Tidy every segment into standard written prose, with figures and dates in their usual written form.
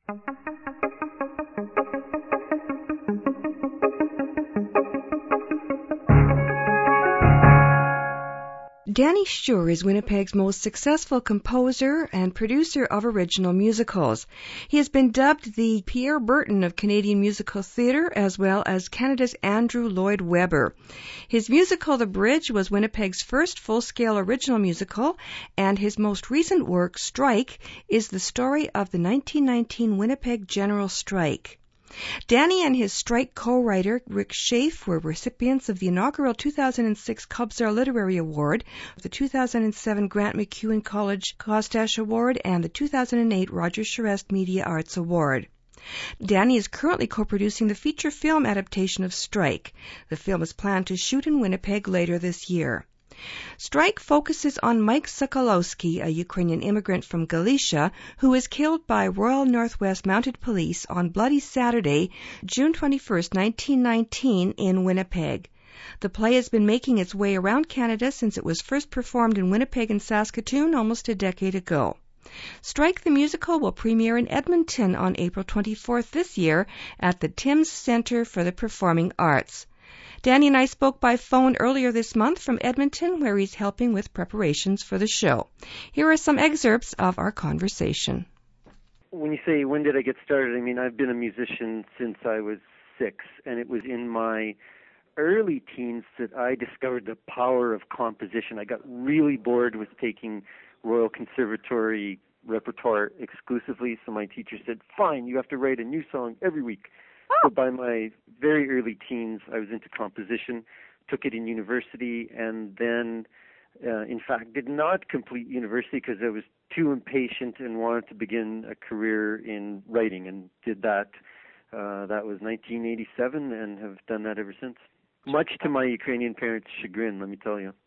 Danny Shure is Winnipeg's most successful composer and producer of original musicals. He has been dubbed the Pierre Berton of Canadian musical theatre, as well as Canada's Andrew Lloyd Webber. His musical The Bridge was Winnipeg's first full-scale original musical, and his most recent work, Strike, is the story of the 1919 Winnipeg General Strike. Danny and his Strike co-writer, Rick Schaaf, were recipients of the inaugural 2006 Kubzar Literary Award, the 2007 Grant MacEwan College Kostash Award, and the 2008 Roger Charest Media Arts Award. Danny is currently co-producing the feature film adaptation of Strike. The film is planned to shoot in Winnipeg later this year. Strike focuses on Mike Sokolowski, a Ukrainian immigrant from Galicia, who was killed by Royal Northwest Mounted Police on Bloody Saturday, June 21, 1919, in Winnipeg. The play has been making its way around Canada since it was first performed in Winnipeg and Saskatoon almost a decade ago. Strike the Musical will premiere in Edmonton on April 24th this year at the Tims Centre for the Performing Arts. Danny and I spoke by phone earlier this month from Edmonton, where he's helping with preparations for the show. Here are some excerpts of our conversation. When you say, when did I get started, I mean, I've been a musician since I was 6, and it was in my early teens that I discovered the power of composition. I got really bored with taking Royal Conservatory repertoire exclusively, so my teacher said, fine, you have to write a new song every week. So by my very early teens, I was into composition, took it in university, and then, in fact, did not complete university because I was too impatient and wanted to begin a career in writing, and did that. That was 1987, and have done that ever since. Much to my Ukrainian parents' chagrin, let me tell you.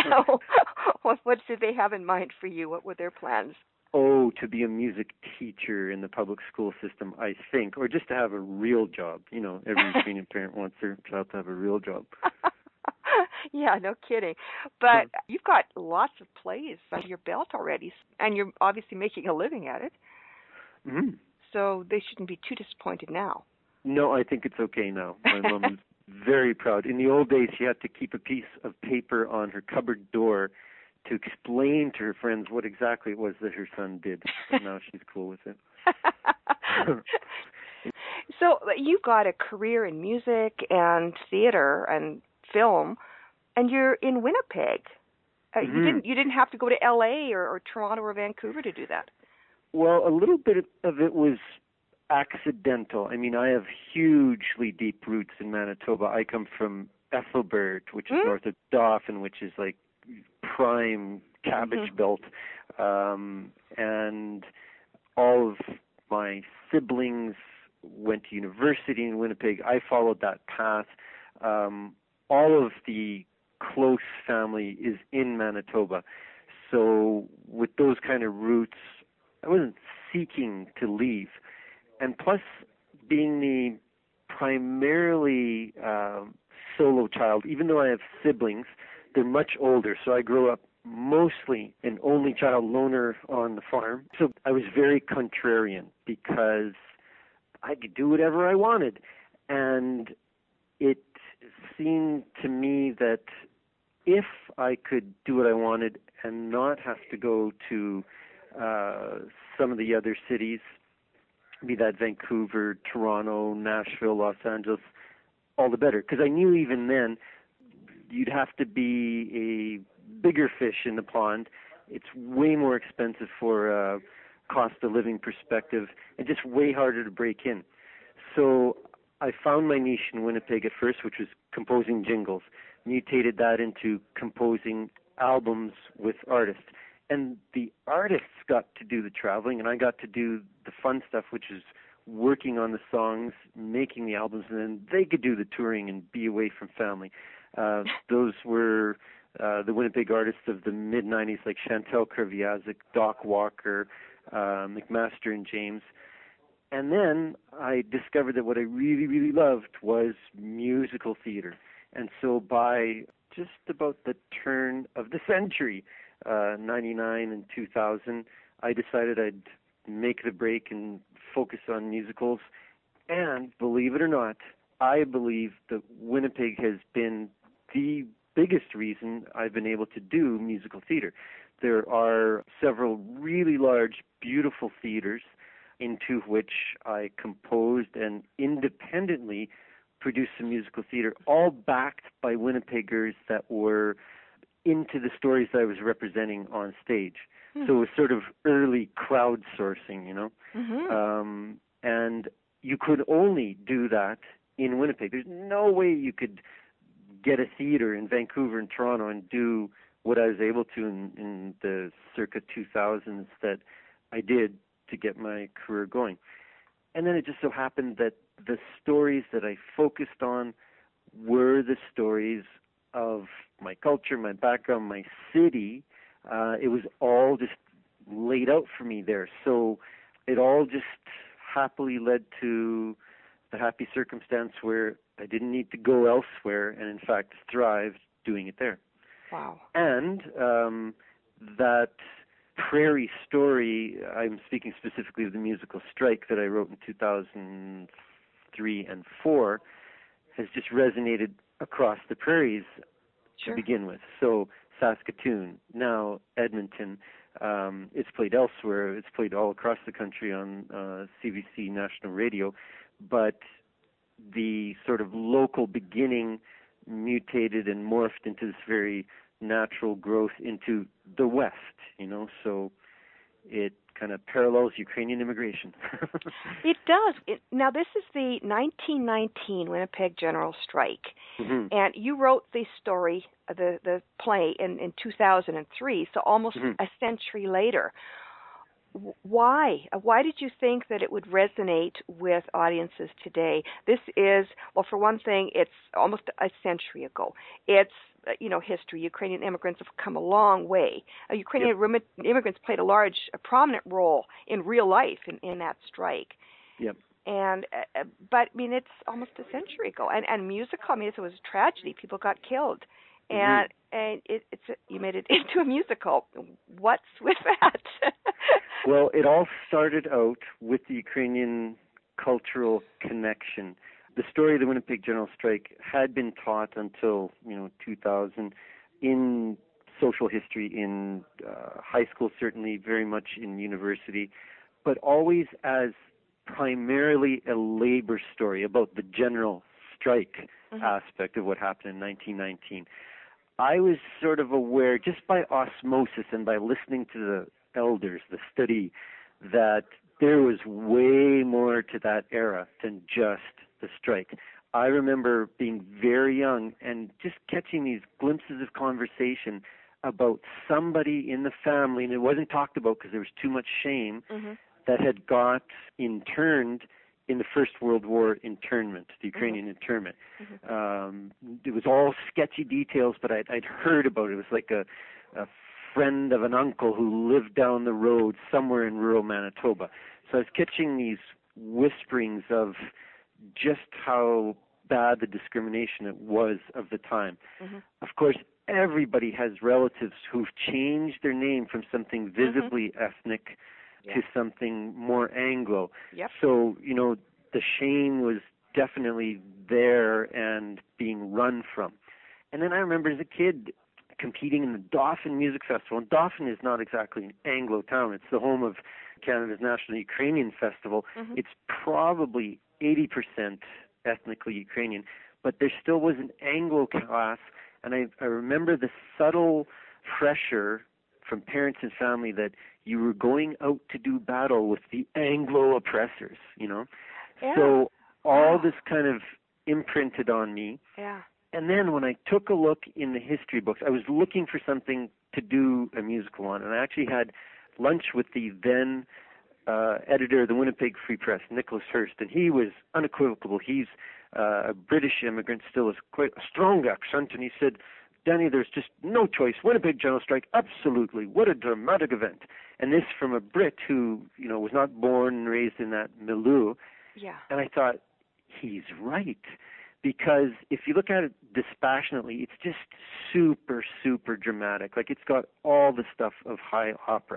What did they have in mind for you? What were their plans? Oh, to be a music teacher in the public school system, I think, or just to have a real job. You know, every Ukrainian parent wants their child to have a real job. Yeah, no kidding. But you've got lots of plays under your belt already, and you're obviously making a living at it. Mm-hmm. So they shouldn't be too disappointed now. No, I think it's okay now. My mom is very proud. In the old days, she had to keep a piece of paper on her cupboard door to explain to her friends what exactly it was that her son did. But now she's cool with it. So you've got a career in music and theater and film, and you're in Winnipeg. You didn't have to go to L.A. or Toronto or Vancouver to do that. Well, a little bit of it was accidental. I mean, I have hugely deep roots in Manitoba. I come from Ethelbert, which is north of Dauphin, which is like prime cabbage belt, and all of my siblings went to university in Winnipeg. I followed that path. All of the close family is in Manitoba. So with those kind of roots, I wasn't seeking to leave. And plus, being the primarily solo child, even though I have siblings, they're much older, so I grew up mostly an only child loner on the farm. So I was very contrarian because I could do whatever I wanted. And it seemed to me that if I could do what I wanted and not have to go to some of the other cities, be that Vancouver, Toronto, Nashville, Los Angeles, all the better. Because I knew even then you'd have to be a bigger fish in the pond. It's way more expensive for a cost of living perspective and just way harder to break in. So I found my niche in Winnipeg at first, which was composing jingles, mutated that into composing albums with artists. And the artists got to do the traveling, and I got to do the fun stuff, which is working on the songs, making the albums, and then they could do the touring and be away from family. Those were the Winnipeg artists of the mid-'90s, like Chantal Kreviazuk, Doc Walker, McMaster and James. And then I discovered that what I really, really loved was musical theater. And so by just about the turn of the century, 99 and 2000, I decided I'd make the break and focus on musicals. And believe it or not, I believe that Winnipeg has been the biggest reason I've been able to do musical theater. There are several really large, beautiful theaters into which I composed and independently produced some musical theater, all backed by Winnipeggers that were into the stories that I was representing on stage. So it was sort of early crowdsourcing, you know. And you could only do that in Winnipeg. There's no way you could get a theater in Vancouver and Toronto and do what I was able to in the circa 2000s that I did to get my career going. And then it just so happened that the stories that I focused on were the stories of my culture, my background, my city. It was all just laid out for me there. So it all just happily led to the happy circumstance where I didn't need to go elsewhere and, in fact, thrived doing it there. Wow. And that prairie story, I'm speaking specifically of the musical Strike that I wrote in 2003 and 4, has just resonated across the prairies to begin with. So Saskatoon, now Edmonton. It's played elsewhere. It's played all across the country on CBC National Radio. But the sort of local beginning mutated and morphed into this very natural growth into the West, you know, so it kind of parallels Ukrainian immigration. It does. Now, this is the 1919 Winnipeg General Strike, and you wrote the story, the play, in 2003, so almost a century later. Why? Why did you think that it would resonate with audiences today? This is, well, for one thing, it's almost a century ago. It's, history. Ukrainian immigrants have come a long way. Ukrainian immigrants played a prominent role in real life in that strike. Yep. And, but, I mean, it's almost a century ago. And musical, I mean, it was a tragedy. People got killed. And you made it into a musical. What's with that? Well, it all started out with the Ukrainian cultural connection. The story of the Winnipeg General Strike had been taught until 2000 in social history, in high school, certainly very much in university, but always as primarily a labor story about the general strike aspect of what happened in 1919. I was sort of aware, just by osmosis and by listening to the elders, the study, that there was way more to that era than just the strike. I remember being very young and just catching these glimpses of conversation about somebody in the family, and it wasn't talked about because there was too much shame, that had got interned in the First World War internment, the Ukrainian internment. It was all sketchy details, but I'd heard about it. It was like a friend of an uncle who lived down the road somewhere in rural Manitoba. So I was catching these whisperings of just how bad the discrimination it was of the time. Of course, everybody has relatives who've changed their name from something visibly ethnic to something more Anglo. So, the shame was definitely there and being run from. And then I remember as a kid competing in the Dauphin Music Festival. And Dauphin is not exactly an Anglo town. It's the home of Canada's National Ukrainian Festival. It's probably 80% ethnically Ukrainian, but there still was an Anglo class, and I remember the subtle pressure from parents and family that you were going out to do battle with the Anglo oppressors, So all this kind of imprinted on me. And then when I took a look in the history books, I was looking for something to do a musical on, and I actually had lunch with the then editor of the Winnipeg Free Press, Nicholas Hurst, and he was unequivocal. He's a British immigrant, still has quite a strong accent, and he said, "Danny, there's just no choice. Winnipeg General Strike, absolutely. What a dramatic event." And this from a Brit who, was not born and raised in that milieu. And I thought, he's right. Because if you look at it dispassionately, it's just super, super dramatic. Like, it's got all the stuff of high opera.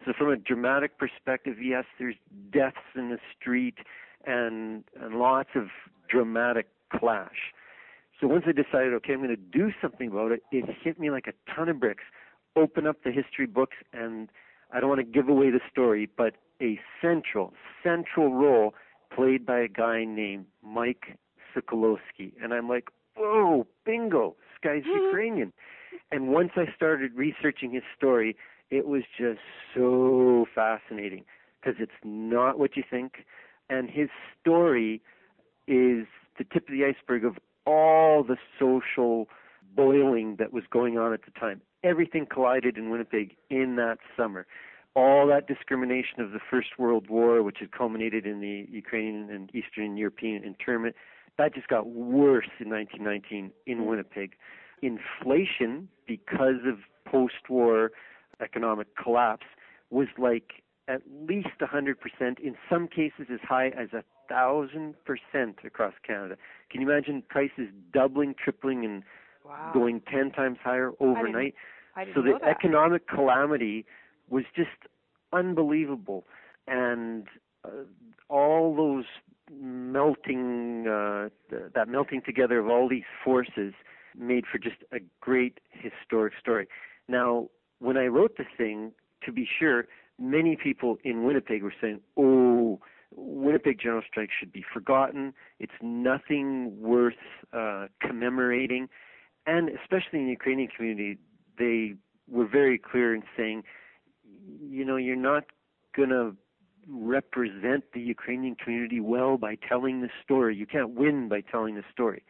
So from a dramatic perspective, yes, there's deaths in the street and lots of dramatic clash. So once I decided, okay, I'm going to do something about it, it hit me like a ton of bricks. Open up the history books, and I don't want to give away the story, but a central role played by a guy named Mike Sokolowski. And I'm like, whoa, bingo, this guy's Ukrainian. And once I started researching his story, it was just so fascinating because it's not what you think. And his story is the tip of the iceberg of all the social boiling that was going on at the time. Everything collided in Winnipeg in that summer. All that discrimination of the First World War, which had culminated in the Ukrainian and Eastern European internment, that just got worse in 1919 in Winnipeg. Inflation, because of post-war economic collapse, was like at least 100%, in some cases as high as 1,000% across Canada. Can you imagine prices doubling, tripling, and going 10 times higher overnight? I didn't so know the that. economic calamity was just unbelievable. And all those melting, that melting together of all these forces made for just a great historic story. Now, when I wrote the thing, to be sure, many people in Winnipeg were saying, oh, Winnipeg General Strike should be forgotten. It's nothing worth commemorating. And especially in the Ukrainian community, they were very clear in saying, you know, you're not going to represent the Ukrainian community well by telling the story. You can't win by telling the story.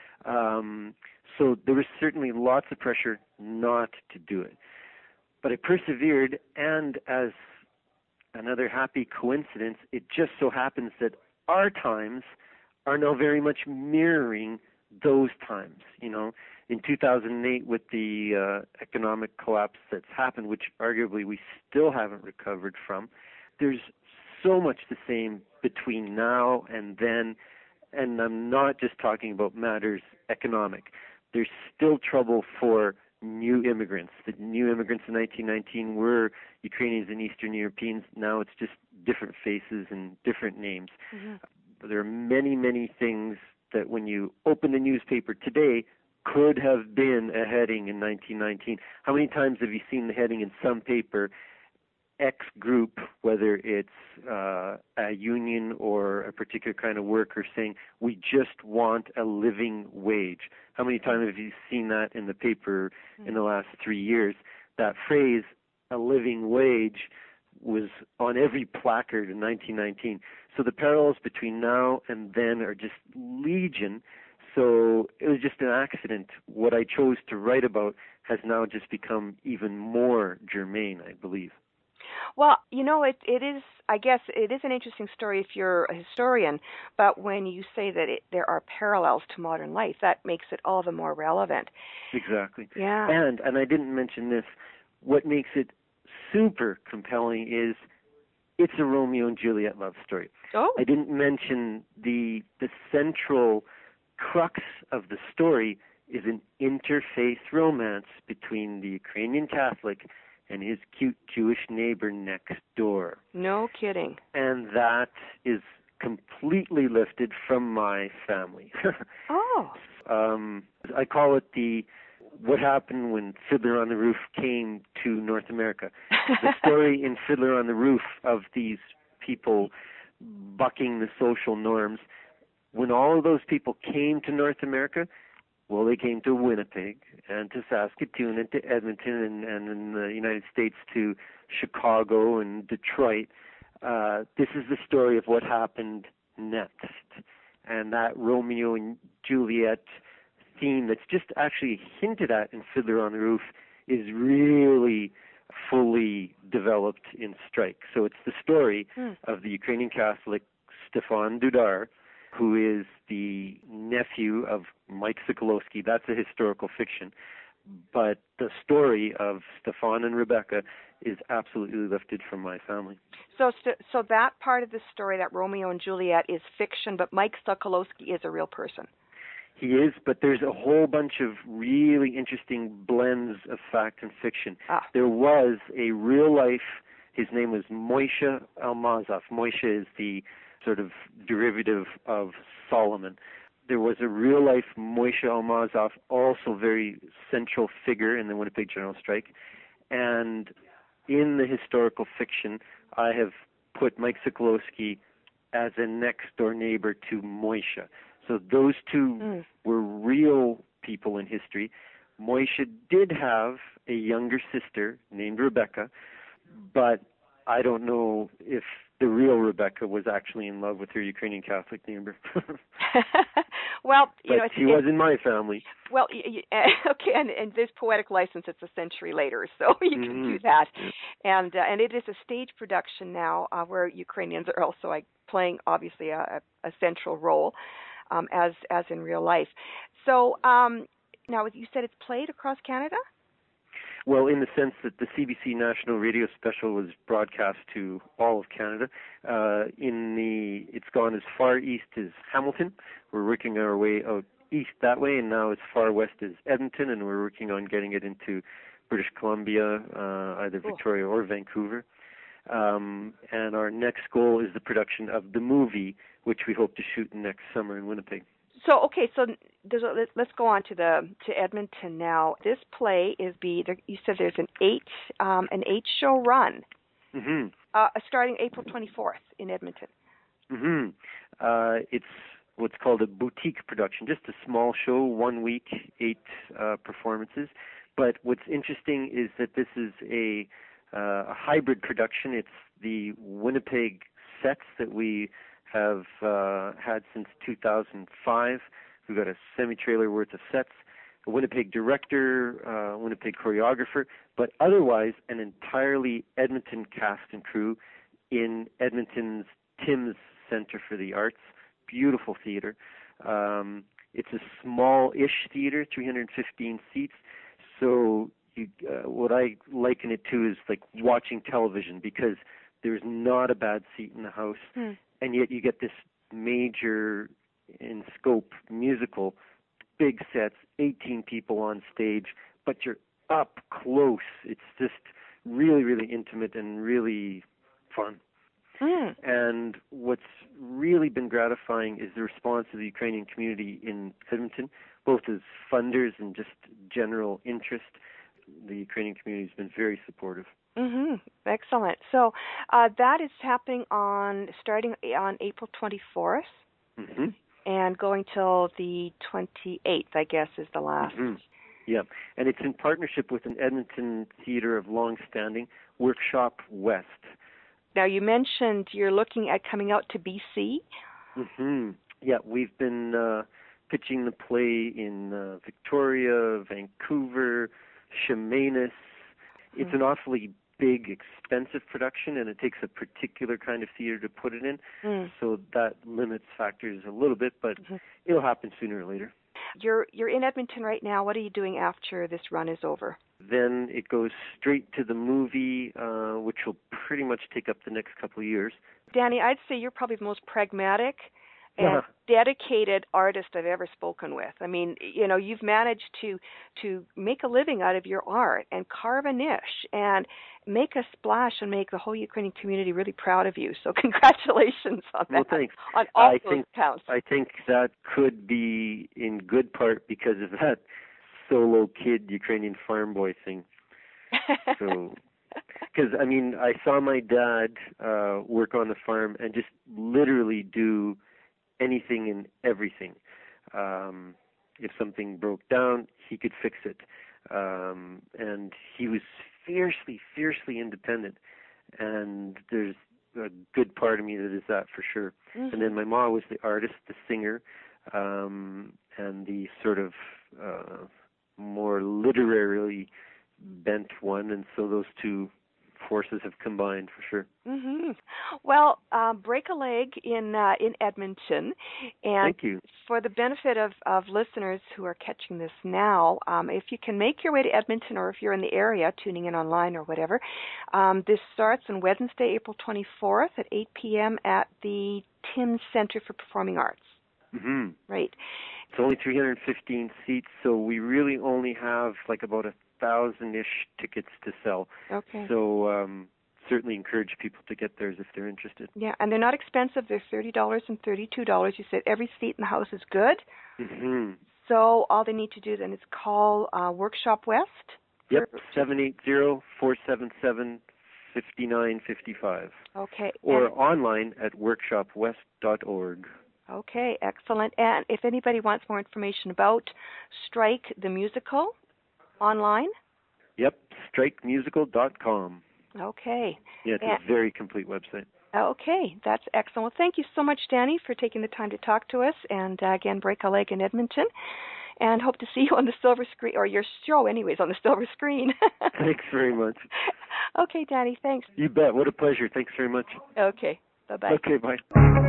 So there was certainly lots of pressure not to do it. But I persevered, and as another happy coincidence, it just so happens that our times are now very much mirroring those times. You know, in 2008 with the economic collapse that's happened, which arguably we still haven't recovered from, there's so much the same between now and then, and I'm not just talking about matters economic. There's still trouble for new immigrants. The new immigrants in 1919 were Ukrainians and Eastern Europeans. Now it's just different faces and different names. There are many, many things that when you open the newspaper today could have been a heading in 1919. How many times have you seen the heading in some paper, X group, whether it's a union or a particular kind of worker, saying, we just want a living wage? How many times have you seen that in the paper in the last 3 years? That phrase, a living wage, was on every placard in 1919. So the parallels between now and then are just legion. So it was just an accident. What I chose to write about has now just become even more germane, I believe. Well, you know, it is, I guess, it is an interesting story if you're a historian, but when you say that there are parallels to modern life, that makes it all the more relevant. Exactly. Yeah. And I didn't mention this, what makes it super compelling is it's a Romeo and Juliet love story. Oh. I didn't mention the central crux of the story is an interfaith romance between the Ukrainian Catholic and his cute Jewish neighbor next door. No kidding. And that is completely lifted from my family. Oh. I call it what happened when Fiddler on the Roof came to North America. The story in Fiddler on the Roof of these people bucking the social norms. When all of those people came to North America, well, they came to Winnipeg and to Saskatoon and to Edmonton and in the United States to Chicago and Detroit. This is the story of what happened next. And that Romeo and Juliet theme that's just actually hinted at in Fiddler on the Roof is really fully developed in Strike. So it's the story of the Ukrainian Catholic Stefan Dudar, who is the nephew of Mike Sokolowski. That's a historical fiction. But the story of Stefan and Rebecca is absolutely lifted from my family. So that part of the story, that Romeo and Juliet, is fiction, but Mike Sokolowski is a real person. He is, but there's a whole bunch of really interesting blends of fact and fiction. There was a real-life His name was Moishe Almazov. Moishe is the sort of derivative of Solomon. There was a real-life Moishe Almazov, also very central figure in the Winnipeg General Strike. And in the historical fiction, I have put Mike Sokolowski as a next-door neighbor to Moishe. So those two were real people in history. Moishe did have a younger sister named Rebecca, but I don't know if the real Rebecca was actually in love with her Ukrainian Catholic neighbor. Well, but she was in my family. Well, okay, and there's poetic license. It's a century later, so you can do that. And it is a stage production now where Ukrainians are also playing, obviously, a central role as in real life. So now you said it's played across Canada? Well, in the sense that the CBC National Radio Special was broadcast to all of Canada. It's gone as far east as Hamilton. We're working our way out east that way, and now as far west as Edmonton, and we're working on getting it into British Columbia, either Victoria or Vancouver. And our next goal is the production of the movie, which we hope to shoot next summer in Winnipeg. So okay, so let's go on to Edmonton now. This play you said there's an eight show run, starting April 24th in Edmonton. It's what's called a boutique production, just a small show, 1 week, 8 performances. But what's interesting is that this is a hybrid production. It's the Winnipeg sets that we have had since 2005. We've got a semi-trailer worth of sets, a Winnipeg director, Winnipeg choreographer, but otherwise an entirely Edmonton cast and crew in Edmonton's Timms Center for the Arts. Beautiful theater. It's a small-ish theater, 315 seats. So what I liken it to is like watching television, because there's not a bad seat in the house. And yet you get this major in scope musical, big sets, 18 people on stage, but you're up close. It's just really, really intimate and really fun. And what's really been gratifying is the response of the Ukrainian community in Edmonton, both as funders and just general interest. The Ukrainian community has been very supportive. Excellent. So that is happening starting on April 24th and going till the 28th, I guess, is the last. Yeah, and it's in partnership with an Edmonton theater of long standing, Workshop West. Now, you mentioned you're looking at coming out to BC. Yeah, we've been pitching the play in Victoria, Vancouver, Chemainus. It's an awfully big, expensive production, and it takes a particular kind of theater to put it in, so that limits factors a little bit, but it'll happen sooner or later. You're in Edmonton right now. What are you doing after this run is over? Then it goes straight to the movie, which will pretty much take up the next couple of years. Danny, I'd say you're probably the most pragmatic and dedicated artist I've ever spoken with. I mean, you've managed to make a living out of your art and carve a niche and make a splash and make the whole Ukrainian community really proud of you. So congratulations on that. Well, thanks. On all those counts. I think that could be in good part because of that solo kid Ukrainian farm boy thing. So, because I saw my dad work on the farm and just literally do anything and everything. If something broke down, he could fix it. And he was fiercely independent. And there's a good part of me that is that for sure. And then my mom was the artist, the singer, and the sort of more literarily bent one. And so those two forces have combined for sure. Well, break a leg in Edmonton, and thank you. For the benefit of listeners who are catching this now, if you can make your way to Edmonton, or if you're in the area tuning in online or whatever, this starts on Wednesday, April 24th at 8 p.m. at the Timms Center for Performing Arts. Right. It's only 315 seats, so we really only have like about 1,000-ish tickets to sell. Okay. So certainly encourage people to get theirs if they're interested. Yeah, and they're not expensive. They're $30 and $32. You said every seat in the house is good. Mm-hmm. So all they need to do then is call Workshop West. Yep, 780-477-5955. Okay. Or online at workshopwest.org. Okay, excellent. And if anybody wants more information about Strike the Musical online? Yep, strikemusical.com. Okay. Yeah, it's a very complete website. Okay, that's excellent. Well, thank you so much, Danny, for taking the time to talk to us. And again, Break a Leg in Edmonton. And hope to see you on the silver screen, or your show anyways, on the silver screen. Thanks very much. Okay, Danny, thanks. You bet. What a pleasure. Thanks very much. Okay, bye-bye. Okay, bye.